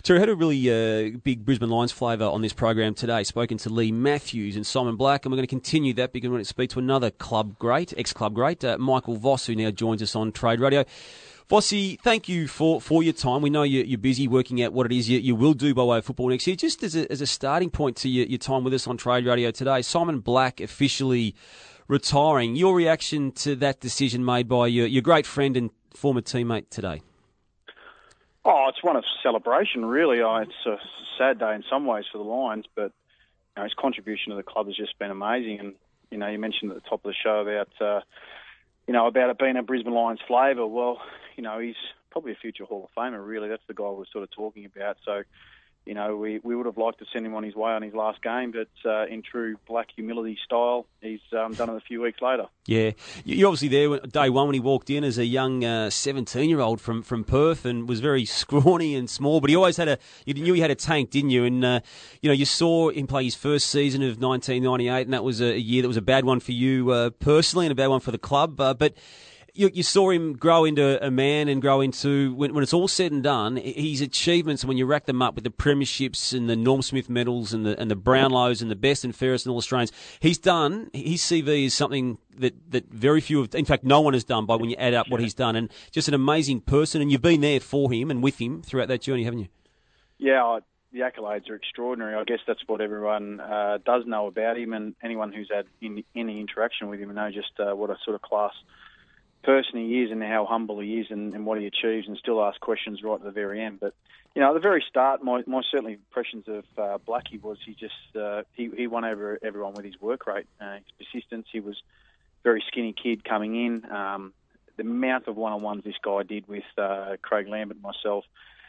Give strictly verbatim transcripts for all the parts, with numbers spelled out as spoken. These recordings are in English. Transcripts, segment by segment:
Terry, had a really uh, big Brisbane Lions flavour on this program today. Spoken to Lee Matthews and Simon Black, and we're going to continue that because we're going to speak to another club great, ex-club great, uh, Michael Voss, who now joins us on Trade Radio. Vossi, thank you for, for your time. We know you're, you're busy working out what it is you, you will do by way of football next year. Just as a, as a starting point to your, your time with us on Trade Radio today, Simon Black officially retiring. Your reaction to that decision made by your, your great friend and former teammate today? Oh, it's one of celebration, really. Oh, it's a sad day in some ways for the Lions, but you know, his contribution to the club has just been amazing. And you know, you mentioned at the top of the show about uh, you know about it being a Brisbane Lions flavour. Well, you know, he's probably a future Hall of Famer. Really, that's the guy we're sort of talking about. So, you know, we, we would have liked to send him on his way on his last game, but uh, in true Black humility style, he's um, done it a few weeks later. Yeah, you're obviously there day one when he walked in as a young uh, seventeen-year-old from, from Perth and was very scrawny and small, but he always had a, you knew he had a tank, didn't you? And, uh, you know, you saw him play his first season of nineteen ninety-eight, and that was a year that was a bad one for you uh, personally and a bad one for the club, uh, but You, you saw him grow into a man and grow into, when, when it's all said and done, his achievements, when you rack them up with the premierships and the Norm Smith medals and the and the Brownlows and the best and fairest and all Australians, he's done, his C V is something that, that very few have, in fact, no one has done by when you add up what he's done. And just an amazing person, and you've been there for him and with him throughout that journey, haven't you? Yeah, I, the accolades are extraordinary. I guess that's what everyone uh, does know about him, and anyone who's had in, any interaction with him know just uh, what a sort of class person he is and how humble he is and, and what he achieves, and still ask questions right at the very end. But, you know, at the very start, my, my certainly impressions of uh, Blackie was he just, uh, he, he won over everyone with his work rate, uh, his persistence. He was a very skinny kid coming in. Um, the amount of one-on-ones this guy did with uh, Craig Lambert and myself,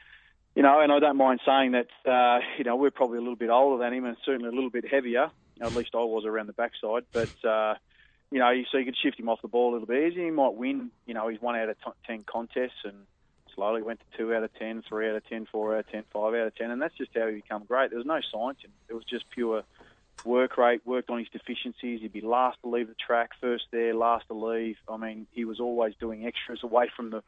you know, and I don't mind saying that, uh, you know, we're probably a little bit older than him and certainly a little bit heavier. At least I was around the backside, but, uh, you know, so you could shift him off the ball a little bit easier. He might win, you know, he's one out of ten contests and slowly went to two out of ten, three out of ten, four out of ten, five out of ten, and that's just how he become great. There was no science in it. It was just pure work rate, worked on his deficiencies. He'd be last to leave the track, first there, last to leave. I mean, he was always doing extras away from the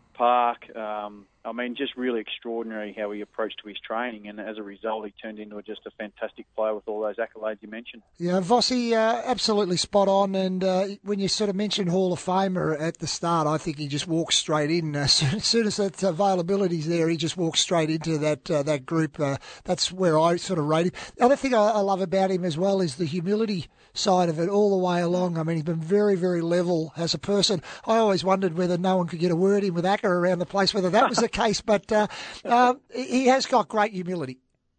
park. Um, I mean, just really extraordinary how he approached to his training, and as a result, he turned into just a fantastic player with all those accolades you mentioned. Yeah, Vossi, uh, absolutely spot on. And uh, when you sort of mentioned Hall of Famer at the start, I think he just walks straight in. Uh, as soon as that availability's there, he just walks straight into that uh, that group. Uh, that's where I sort of rate him. The other thing I, I love about him as well is the humility side of it all the way along. I mean, he's been very, very level as a person. I always wondered whether no one could get a word in with Acker around the place, whether that was the case, but uh, uh, he has got great humility.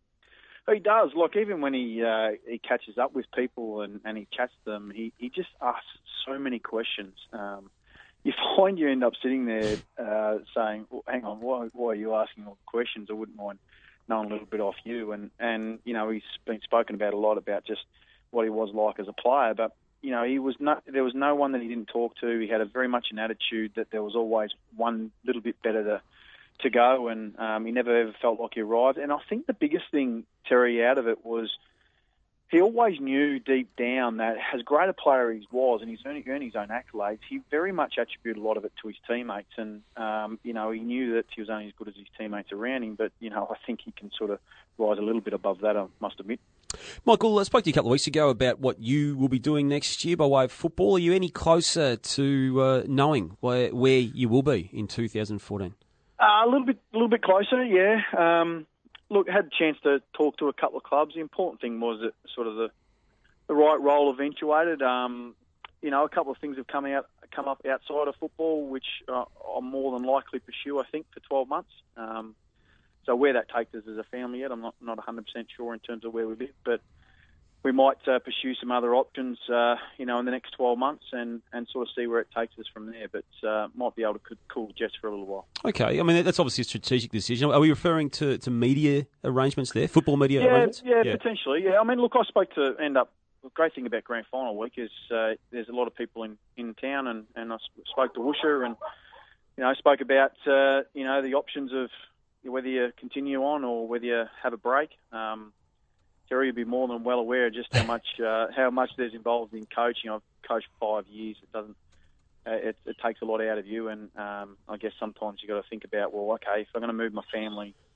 He does. Look, even when he uh, he catches up with people and, and he chats to them, he, he just asks so many questions. Um, you find you end up sitting there uh, saying, well, hang on, why, why are you asking all the questions? I wouldn't mind knowing a little bit off you. And, and, you know, he's been spoken about a lot about just what he was like as a player, but you know, he was not, there was no one that he didn't talk to. He had a very much an attitude that there was always one little bit better to to go, and um, he never ever felt like he arrived. And I think the biggest thing, Terry, out of it was he always knew deep down that as great a player he was, and he's earned, earned his own accolades, he very much attributed a lot of it to his teammates. And, um, you know, he knew that he was only as good as his teammates around him, but, you know, I think he can sort of rise a little bit above that, I must admit. Michael, I spoke to you a couple of weeks ago about what you will be doing next year by way of football. Are you any closer to uh, knowing where, where you will be in two thousand fourteen? Uh, a little bit, a little bit closer, yeah. Um, look, had a chance to talk to a couple of clubs. The important thing was that sort of the the right role eventuated. Um, you know, a couple of things have come out, come up outside of football, which uh, I'll more than likely pursue. I think for twelve months. Um, So where that takes us as a family yet, I'm not not one hundred percent sure in terms of where we live, but we might uh, pursue some other options, uh, you know, in the next twelve months and, and sort of see where it takes us from there. But uh, might be able to cool jets for a little while. Okay, I mean that's obviously a strategic decision. Are we referring to, to media arrangements there, football media yeah, arrangements? Yeah, yeah, potentially. Yeah, I mean, look, I spoke to end up. The great thing about Grand Final week is uh, there's a lot of people in, in town, and, and I spoke to Woosha and you know spoke about uh, you know the options of whether you continue on or whether you have a break. Um, Terry would be more than well aware of just how much uh, how much there's involved in coaching. I've coached for five years. It doesn't. Uh, it, it takes a lot out of you, and um, I guess sometimes you got to think about, well, okay, if I'm going to move my family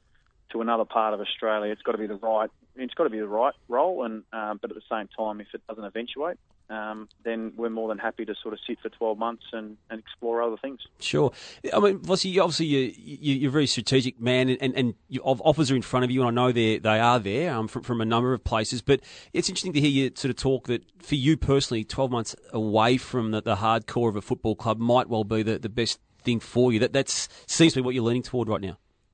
to another part of Australia, it's got to be the right it's got to be the right role. And um, but at the same time, if it doesn't eventuate, um, then we're more than happy to sort of sit for twelve months and, and explore other things. Sure. I mean, obviously, obviously you, you, you're a very strategic man, and, and you, offers are in front of you, and I know they they are there um, from, from a number of places. But it's interesting to hear you sort of talk that for you personally, twelve months away from the, the hardcore of a football club might well be the, the best thing for you. That that's seems to be what you're leaning toward right now.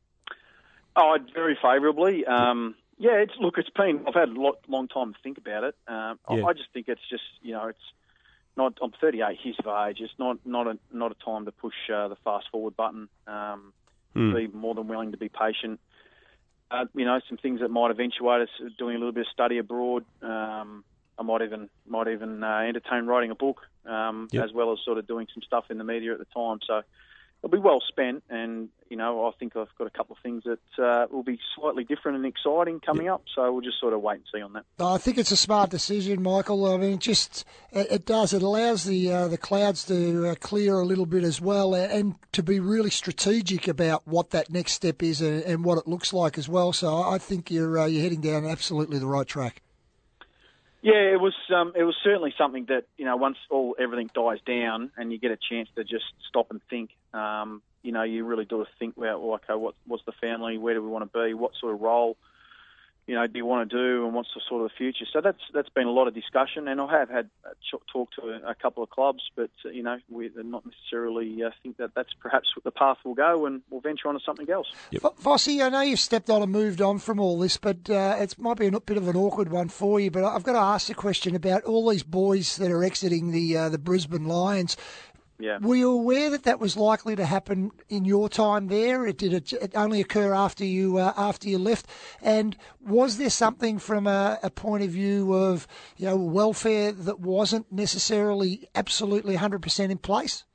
Oh, very favourably. Um, yeah, it's look, it's been. I've had a lot, long time to think about it. Um, Yeah. I, I just think it's just you know, it's not. I'm thirty-eight years of age. It's not not a not a time to push uh, the fast forward button. Um, Hmm. Be more than willing to be patient. Uh, you know, some things that might eventuate us doing a little bit of study abroad. Um, I might even might even uh, entertain writing a book, um, Yep. as well as sort of doing some stuff in the media at the time. So it'll be well spent, and you know, I think I've got a couple of things that uh, will be slightly different and exciting coming up. So we'll just sort of wait and see on that. I think it's a smart decision, Michael. I mean, it just it it does. It allows the uh, the clouds to uh, clear a little bit as well, and, and to be really strategic about what that next step is and, and what it looks like as well. So I think you're uh, you're heading down absolutely the right track. Yeah, it was um, it was certainly something that, you know, once all everything dies down and you get a chance to just stop and think, um, you know, you really do think about, well, okay, what, what's the family, where do we want to be, what sort of role, you know, do you want to do, and what's the sort of future? So that's that's been a lot of discussion, and I have had a ch- talk to a, a couple of clubs, but uh, you know, we not necessarily uh, think that that's perhaps the path we'll go, and we'll venture on to something else. Yep. F- Fossey, I know you've stepped on and moved on from all this, but uh, it might be a bit of an awkward one for you. But I've got to ask a question about all these boys that are exiting the uh, the Brisbane Lions. Yeah. Were you aware that that was likely to happen in your time there? It did it, it only occur after you uh, after you left? And was there something from a, a point of view of you know welfare that wasn't necessarily absolutely one hundred percent in place?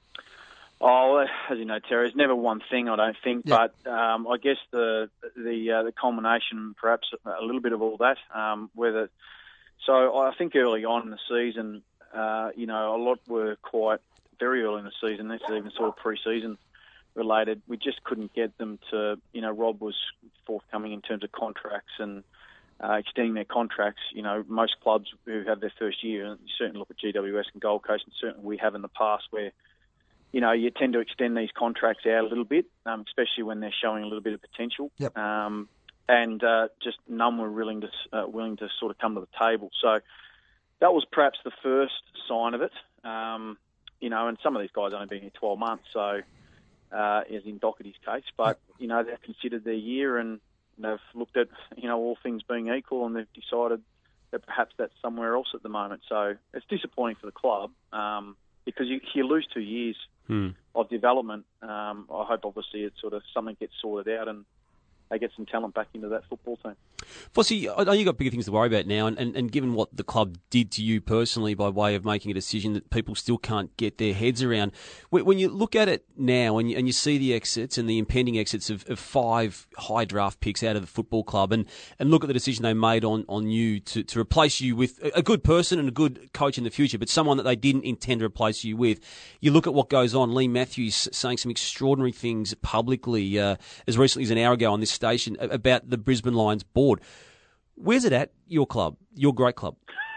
Oh, as you know, Terry, it's never one thing, I don't think. Yeah. But um, I guess the the uh, the culmination, perhaps a little bit of all that. Um, whether so, I think early on in the season, uh, you know, a lot were quite very early in the season. This is even sort of pre-season related. We just couldn't get them to. You know, Rob was forthcoming in terms of contracts and uh, extending their contracts. You know, most clubs who have their first year, and you certainly look at G W S and Gold Coast, and certainly we have in the past where, you know, you tend to extend these contracts out a little bit, um, especially when they're showing a little bit of potential. Yep. Um, and uh, just none were willing to uh, willing to sort of come to the table. So that was perhaps the first sign of it. Um, you know, and some of these guys only been here twelve months, so uh, as in Doherty's case. But you know, they've considered their year and they've looked at, you know, all things being equal, and they've decided that perhaps that's somewhere else at the moment. So it's disappointing for the club um, because you, you lose two years. Hmm. of development. Um, I hope, obviously, it's sort of something gets sorted out and they get some talent back into that football team. Fossey, I know you've got bigger things to worry about now, and, and, and given what the club did to you personally by way of making a decision that people still can't get their heads around, when, when you look at it now and you, and you see the exits and the impending exits of, of five high draft picks out of the football club, and, and look at the decision they made on, on you to, to replace you with a good person and a good coach in the future, but someone that they didn't intend to replace you with, you look at what goes on. Lee Matthews saying some extraordinary things publicly uh, as recently as an hour ago on this station about the Brisbane Lions board. Where's it at, your club, your great club?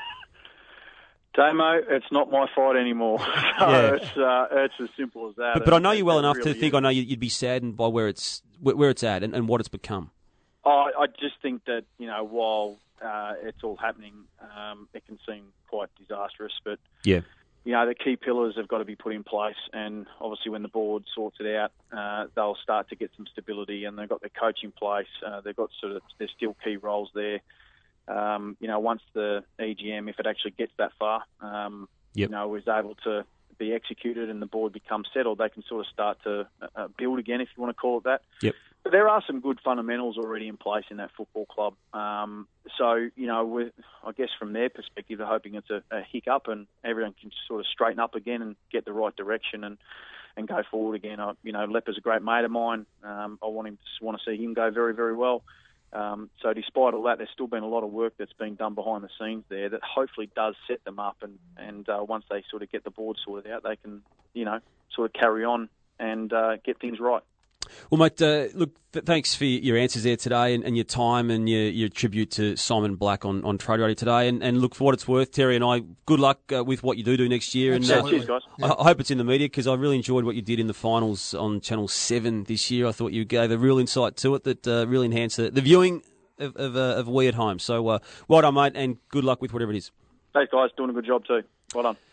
Damo, it's not my fight anymore. So Yeah. it's, uh, it's as simple as that. But, but I know It- you well it enough really to think is. I know you'd be saddened by where it's where where it's at and, and what it's become. I, I just think that, you know, while uh, it's all happening, um, it can seem quite disastrous. But, Yeah. you know, the key pillars have got to be put in place. And obviously when the board sorts it out, uh, they'll start to get some stability. And they've got their coach in place. Uh, they've got sort of, there's still key roles there. Um, you know, once the E G M, if it actually gets that far, um, Yep. you know, is able to be executed and the board becomes settled, they can sort of start to uh, build again, if you want to call it that. Yep. But there are some good fundamentals already in place in that football club. Um, so, you know, with, I guess from their perspective, they're hoping it's a, a hiccup and everyone can sort of straighten up again and get the right direction and, and go forward again. I, you know, Lepper's a great mate of mine. Um, I want him to want to see him go very, very well. Um, so despite all that, there's still been a lot of work that's been done behind the scenes there that hopefully does set them up. And, and uh, once they sort of get the board sorted out, they can, you know, sort of carry on and uh, get things right. Well, mate, uh, look, th- thanks for your answers there today and, and your time and your, your tribute to Simon Black on, on Trade Radio today. And, and look, for what it's worth, Terry and I, good luck uh, with what you do do next year. And, uh, cheers, guys. I, I hope it's in the media because I really enjoyed what you did in the finals on Channel seven this year. I thought you gave a real insight to it that uh, really enhanced the, the viewing of, of, uh, of We at Home. So uh, well done, mate, and good luck with whatever it is. Thanks, guys. Doing a good job too. Well done.